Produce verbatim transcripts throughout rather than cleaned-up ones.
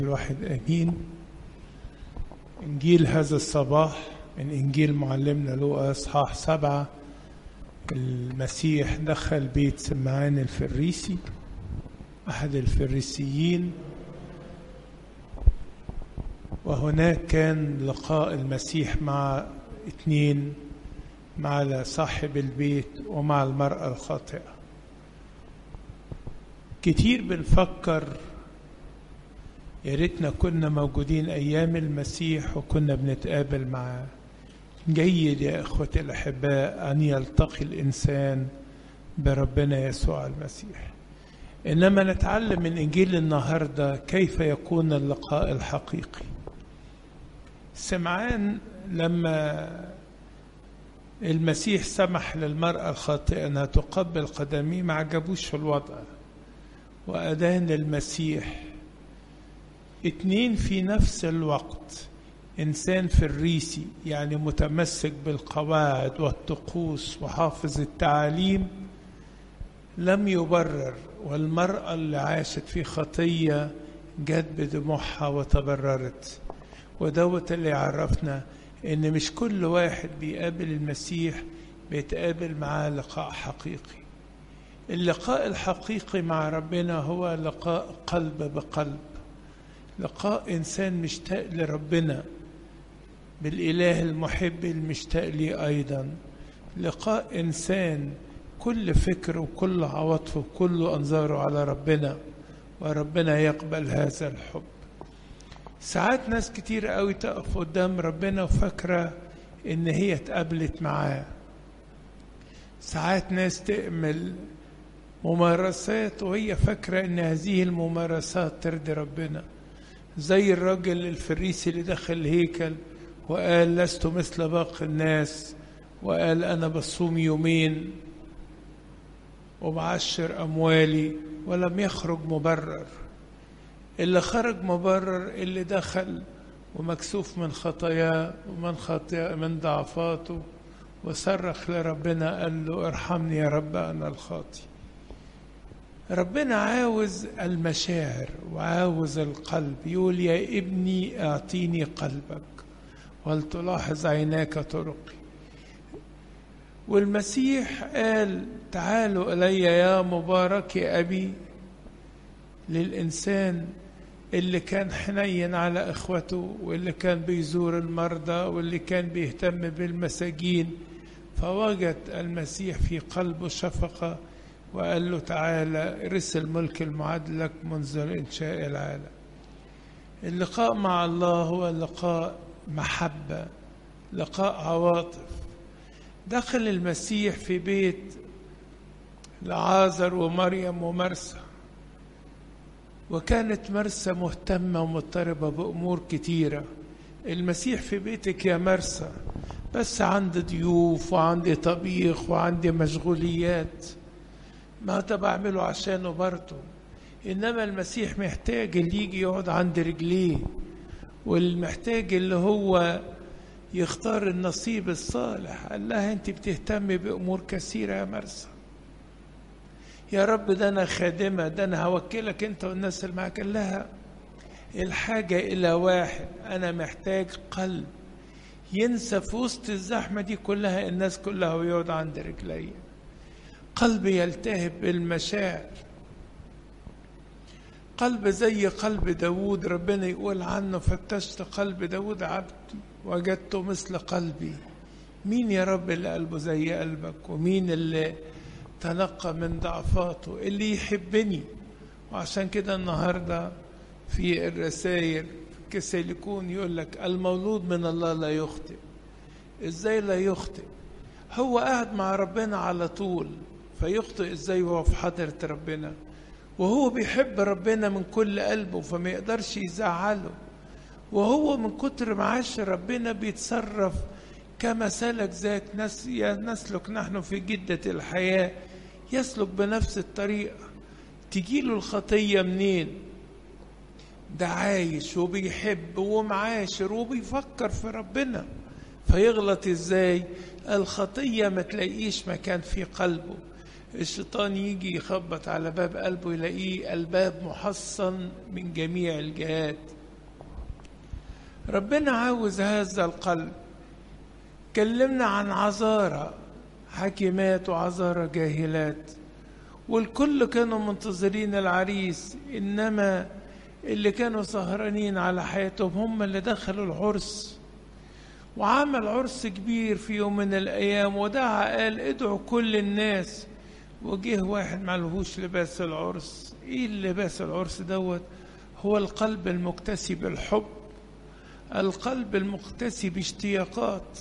الواحد أمين. إنجيل هذا الصباح من إنجيل معلمنا لوقا إصحاح سبعة. المسيح دخل بيت سمعان الفريسي أحد الفريسيين، وهناك كان لقاء المسيح مع اثنين، مع صاحب البيت ومع المرأة الخاطئة. كتير بنفكر يا ريتنا كنا موجودين أيام المسيح وكنا بنتقابل معاه. جيد يا إخوتي الأحباء أن يلتقي الإنسان بربنا يسوع المسيح، إنما نتعلم من إنجيل النهاردة كيف يكون اللقاء الحقيقي. سمعان لما المسيح سمح للمرأة الخاطئة أنها تقبل قدميه ما عجبوش في الوضع، وأدان للمسيح اتنين في نفس الوقت. إنسان فريسي يعني متمسك بالقواعد والطقوس وحافظ التعاليم لم يبرر، والمرأة اللي عاشت في خطية جت بدموعها وتبررت. ودوت اللي عرفنا إن مش كل واحد بيقابل المسيح بيتقابل معاه لقاء حقيقي. اللقاء الحقيقي مع ربنا هو لقاء قلب بقلب، لقاء إنسان مشتاق لربنا بالإله المحب المشتاق لي أيضا، لقاء إنسان كل فكر وكل عواطفه وكل أنظاره على ربنا، وربنا يقبل هذا الحب. ساعات ناس كتير قوي تقف قدام ربنا وفكرة إن هي اتقابلت معاه. ساعات ناس تعمل ممارسات وهي فكرة إن هذه الممارسات ترضي ربنا، زي الراجل الفريسي اللي دخل الهيكل وقال لست مثل باقي الناس، وقال أنا بصوم يومين وبعشر أموالي، ولم يخرج مبرر. اللي خرج مبرر اللي دخل ومكسوف من خطاياه ومن خطايا من ضعفاته وصرخ لربنا قال له ارحمني يا رب أنا الخاطي. ربنا عاوز المشاعر وعاوز القلب. يقول يا ابني اعطيني قلبك ولتلاحظ عيناك طرقي. والمسيح قال تعالوا إلي يا مبارك يا أبي، للإنسان اللي كان حنين على إخوته واللي كان بيزور المرضى واللي كان بيهتم بالمساجين، فوجد المسيح في قلبه شفقة وقال له تعالى ارث الملك المعد لك منذ إنشاء العالم. اللقاء مع الله هو لقاء محبة، لقاء عواطف. دخل المسيح في بيت لعازر ومريم ومرسى، وكانت مرسى مهتمة ومضطربة بأمور كتيرة. المسيح في بيتك يا مرسى، بس عندي ضيوف وعندي طبيخ وعندي مشغوليات، ما بعمله عشانه برضه. إنما المسيح محتاج اللي يجي يقعد عند رجليه، والمحتاج اللي هو يختار النصيب الصالح. قال لها أنت بتهتم بأمور كثيرة يا مرسى. يا رب ده أنا خادمة، ده أنا هوكلك أنت والناس اللي معاك. قال لها الحاجة إلى واحد، أنا محتاج قلب ينسى في وسط الزحمة دي كلها الناس كلها ويقعد عند رجلي. قلب يلتهب بالمشاعر، قلب زي قلب داود. ربنا يقول عنه فتشت قلب داود عبدي وجدته مثل قلبي. مين يا رب اللي قلبه زي قلبك؟ ومين اللي تنقى من ضعفاته؟ اللي يحبني. وعشان كده النهاردة في الرسائل كسيليكون يقول لك المولود من الله لا يخطئ. ازاي لا يخطئ؟ هو قاعد مع ربنا على طول، فيخطئ ازاي وهو في حضرة ربنا؟ وهو بيحب ربنا من كل قلبه فما يقدرش يزعله. وهو من كتر ما عاش ربنا بيتصرف كما سلك ذاك نس نسلك نحن في جدة الحياة، يسلك بنفس الطريقة. تجيله الخطية منين؟ ده عايش وبيحب ومعاشر وبيفكر في ربنا، فيغلط ازاي؟ الخطية ما تلاقيش مكان في قلبه. الشيطان يجي يخبط على باب قلبه يلاقيه الباب محصن من جميع الجهات. ربنا عاوز هذا القلب. كلمنا عن عذارى حكيمات وعذارى جاهلات، والكل كانوا منتظرين العريس، إنما اللي كانوا سهرانين على حياتهم هم اللي دخلوا العرس. وعمل عرس كبير في يوم من الأيام ودعا قال ادعوا كل الناس. وجه واحد معلهوش لباس العرس. ايه اللباس العرس دوت؟ هو القلب المكتسي بالحب، القلب المكتسي باشتياقات.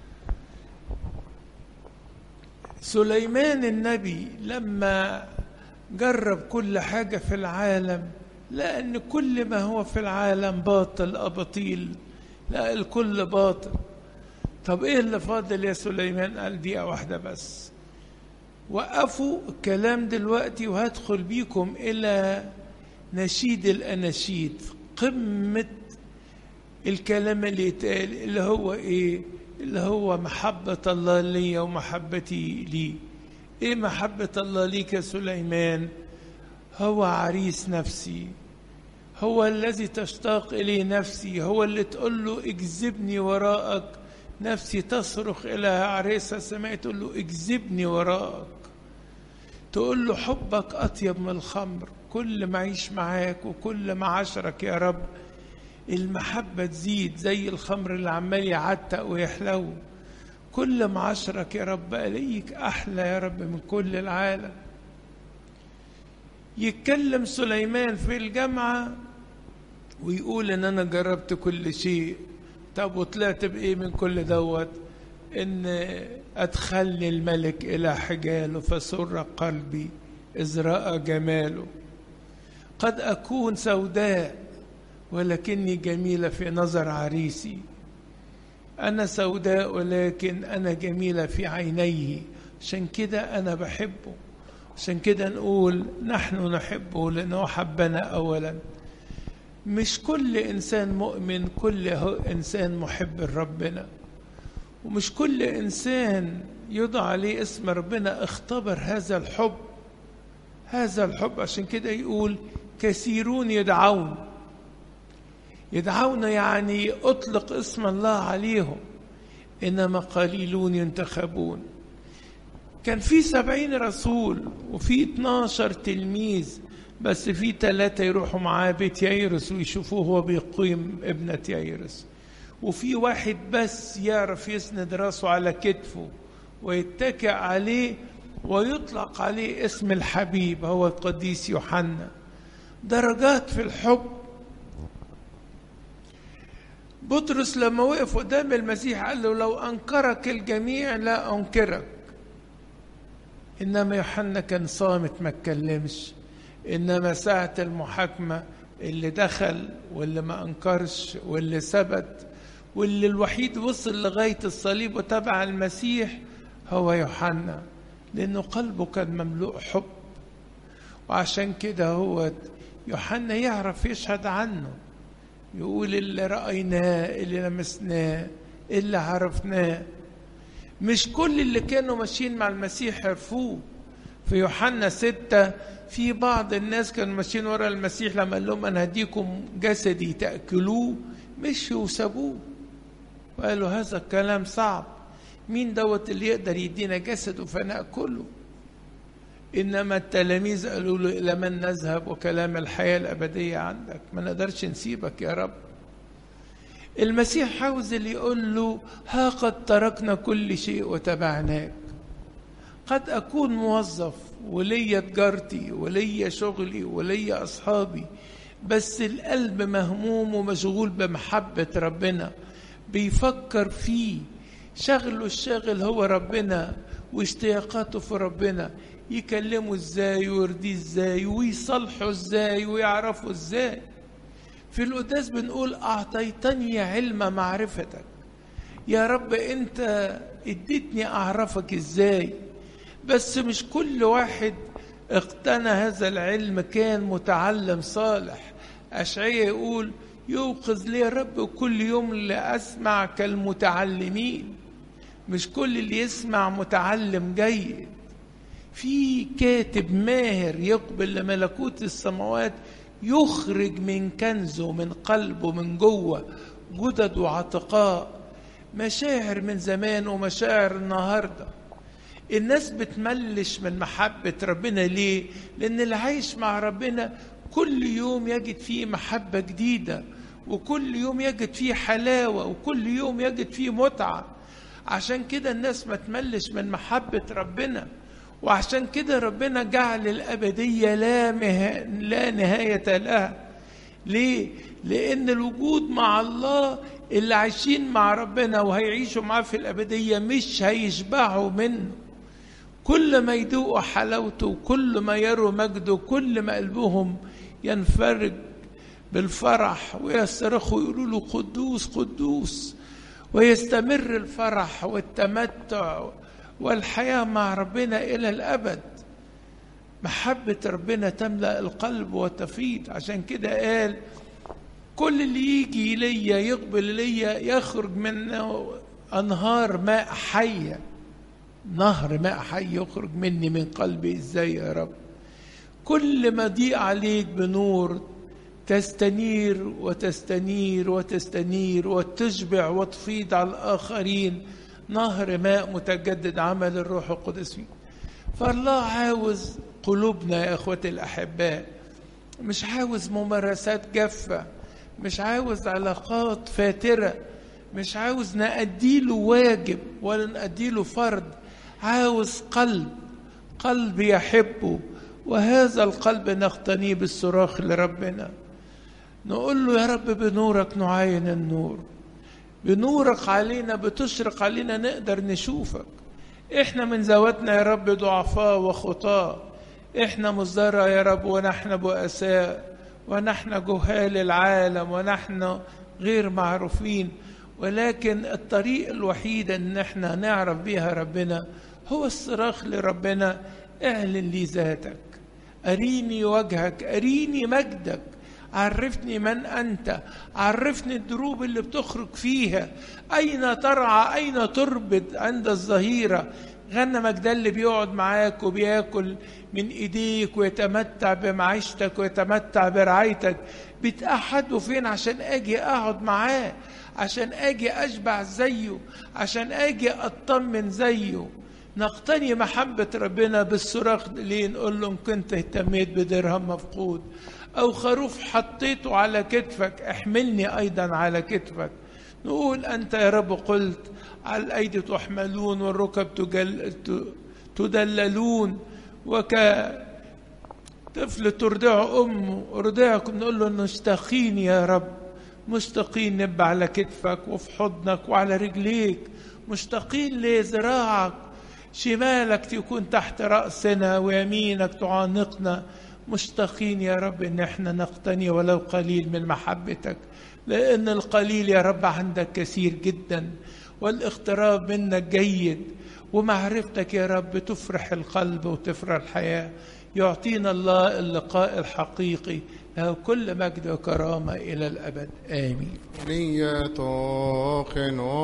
سليمان النبي لما جرب كل حاجة في العالم لقى ان كل ما هو في العالم باطل أباطيل، لقى الكل باطل. طب ايه اللي فاضل يا سليمان؟ قال دقيقة واحدة بس، وقفوا الكلام دلوقتي وهدخل بيكم إلى نشيد الأناشيد، قمة الكلام اللي يتقال اللي هو إيه؟ اللي هو محبة الله لي ومحبتي لي. إيه محبة الله ليك يا سليمان؟ هو عريس نفسي، هو الذي تشتاق إليه نفسي، هو اللي تقول له اجذبني وراءك. نفسي تصرخ إلى عريسها السماء تقول له اجذبني وراءك، تقول له حبك أطيب من الخمر، كل ما أعيش معاك وكل ما عشرك يا رب المحبة تزيد زي الخمر اللي عمال يعتق ويحلو. كل ما عشرك يا رب ألاقيك أحلى يا رب من كل العالم. يتكلم سليمان في الجامعة ويقول إن أنا جربت كل شيء. طب وطلعت بإيه من كل دوت؟ إن أدخلني الملك إلى حجاله فسر قلبي إذ رأى جماله. قد أكون سوداء ولكني جميلة في نظر عريسي. أنا سوداء ولكن أنا جميلة في عينيه، عشان كده أنا بحبه. عشان كده نقول نحن نحبه لأنه حبنا أولا. مش كل إنسان مؤمن كل إنسان محب لربنا، ومش كل إنسان يضع عليه اسم ربنا اختبر هذا الحب. هذا الحب عشان كده يقول كثيرون يدعون. يدعون يعني أطلق اسم الله عليهم، إنما قليلون ينتخبون. كان في سبعين رسول وفي اتناشر تلميذ، بس في ثلاثة يروحوا معاه بيت يايرس ويشوفوه هو بيقيم ابنة يايرس، وفي واحد بس يعرف يسند راسه على كتفه ويتكئ عليه ويطلق عليه اسم الحبيب، هو القديس يوحنا. درجات في الحب. بطرس لما وقف قدام المسيح قال له لو أنكرك الجميع لا أنكرك. إنما يوحنا كان صامت ما اتكلمش. إنما ساعة المحاكمة اللي دخل واللي ما أنكرش واللي ثبت واللي الوحيد وصل لغاية الصليب وتبع المسيح هو يوحنا، لأنه قلبه كان مملوء حب. وعشان كده هو يوحنا يعرف يشهد عنه، يقول اللي رأيناه اللي لمسناه اللي عرفناه. مش كل اللي كانوا ماشيين مع المسيح عرفوه. في يوحنا ستة في بعض الناس كانوا ماشيين ورا المسيح لما قال لهم أنا هديكم جسدي تأكلوه، مشوا وسابوه وقالوا هذا الكلام صعب، مين دوت اللي يقدر يدينا جسده فنأكله؟ إنما التلاميذ قالوا له إلى من نذهب وكلام الحياة الأبدية عندك، ما نقدرش نسيبك يا رب. المسيح عاوز اللي يقول له ها قد تركنا كل شيء وتبعناك. قد أكون موظف وليا تجارتي وليا شغلي وليا أصحابي، بس القلب مهموم ومشغول بمحبة ربنا، بيفكر فيه، شغله الشاغل هو ربنا واشتياقاته في ربنا، يكلمه ازاي ويرضيه ازاي ويصلحه ازاي ويعرفه ازاي. في القداس بنقول أعطيتني علم معرفتك. يا رب أنت اديتني أعرفك ازاي، بس مش كل واحد اقتنى هذا العلم كان متعلم صالح. أشعياء يقول يوقظ لي رب كل يوم لأسمع كالمتعلمين. مش كل اللي يسمع متعلم جيد. في كاتب ماهر يقبل لملكوت السماوات يخرج من كنزه من قلبه من جوه جدد وعتقاء، مشاعر من زمان ومشاعر النهارده. الناس بتملش من محبة ربنا ليه؟ لأن اللي عايش مع ربنا كل يوم يجد فيه محبة جديدة، وكل يوم يجد فيه حلاوة، وكل يوم يجد فيه متعة. عشان كده الناس ما تملش من محبة ربنا، وعشان كده ربنا جعل الأبدية لا, مه... لا نهاية لها. ليه؟ لأن الوجود مع الله اللي عايشين مع ربنا وهيعيشوا معاه في الأبدية مش هيشبعوا منه. كل ما يدوقوا حلاوته وكل ما يروا مجده كل ما قلبهم ينفرج بالفرح ويصرخوا يقولوا له قدوس قدوس، ويستمر الفرح والتمتع والحياة مع ربنا إلى الأبد. محبة ربنا تملأ القلب وتفيض. عشان كده قال كل اللي يجي إليا يقبل إليا يخرج منه أنهار ماء حية. نهر ماء حي يخرج مني من قلبي. إزاي يا رب؟ كل ما ضيق عليك بنور تستنير وتستنير وتستنير وتشبع وتفيض على الآخرين. نهر ماء متجدد عمل الروح القدس فيه. فالله عاوز قلوبنا يا أخوتي الأحباء، مش عاوز ممارسات جافة، مش عاوز علاقات فاترة، مش عاوز نأديله واجب ولا نأديله فرض. عاوز قلب قلب يحبه، وهذا القلب نقتنيه بالصراخ لربنا. نقول له يا رب بنورك نعاين النور، بنورك علينا بتشرق علينا نقدر نشوفك. احنا من ذواتنا يا رب ضعفاء وخطاة، احنا مصدرة يا رب، ونحن بؤساء، ونحن جهال العالم، ونحن غير معروفين. ولكن الطريق الوحيد ان احنا نعرف بيها ربنا هو الصراخ لربنا. اعلن لي ذاتك، أريني وجهك، أريني مجدك، عرفني من أنت، عرفني الدروب اللي بتخرج فيها، أين ترعى، أين تربد عند الظهيرة. غنمك ده اللي بيقعد معاك وبياكل من إيديك ويتمتع بمعيشتك ويتمتع برعايتك، بتأحده فين عشان أجي أقعد معاه، عشان أجي أشبع زيه، عشان أجي أطمن زيه. نقتني محبة ربنا بالصراخ. ليه؟ نقول له إن كنت اهتميت بدرهم مفقود أو خروف حطيته على كتفك احملني أيضا على كتفك. نقول أنت يا رب قلت على الأيدي تحملون والركب تجل تدللون، وكطفل ترضع أمه أرضعكم. نقول له مشتاقين يا رب، مشتاقين نبقى على كتفك وفي حضنك وعلى رجليك، مشتاقين لذراعك، شمالك تكون تحت رأسنا ويمينك تعانقنا. مشتاقين يا رب ان احنا نقتني ولو قليل من محبتك، لان القليل يا رب عندك كثير جدا، والاقتراب منك جيد، ومعرفتك يا رب تفرح القلب وتفرح الحياة. يعطينا الله اللقاء الحقيقي، له كل مجد وكرامة إلى الأبد. آمين.